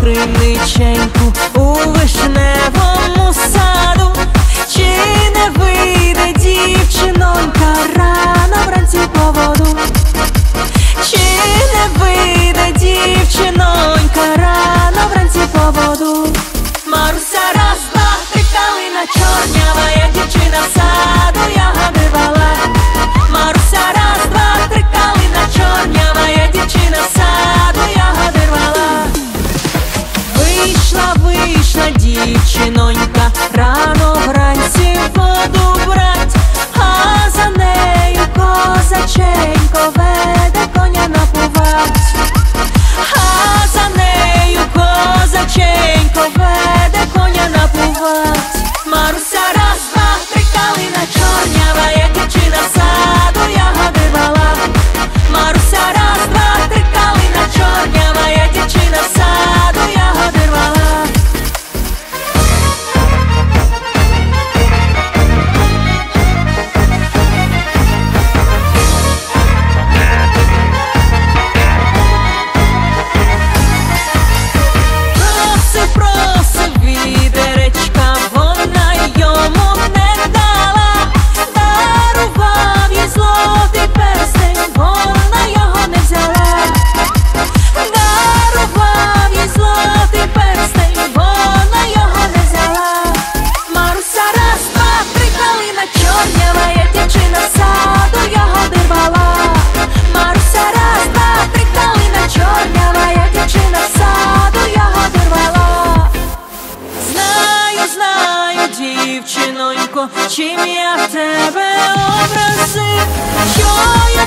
криниченьку у вишневому саду. Чи не вийде дівчинонька рано вранці по воду? Чи не вийде дівчинонька рано вранці по воду? Маруся, раз, два, три, калина чорнява, як дівчина в саду ягоди рвала. Маруся, раз, два, три, калина чорнява, як дівчина в саду ягоди рвала. Вийшла дівчинонька рано вранці воду брать, а за нею козаченько веде коня напувать. А за нею козаченько веде коня напувать. Маруся, раз, два, три, калина чорнява, як дівчина в саду ягоди рвала. Маруся, раз, два, три, калина чорнява, як дівчина в саду ягоди рвала. Просив відеречка, вона йому не дала. Дарував їй злотий перстень, вона його не взяла. Дарував їй злотий перстень, вона його не взяла. Маруся, раз, два, три, калина чорнява, як дівчина в саду ягоди рвала. Маруся, раз, два, три, калина чорнява, як дівчина в саду ягоди рвала. Знаю, дівчинонько, чим я в тебе образив, що я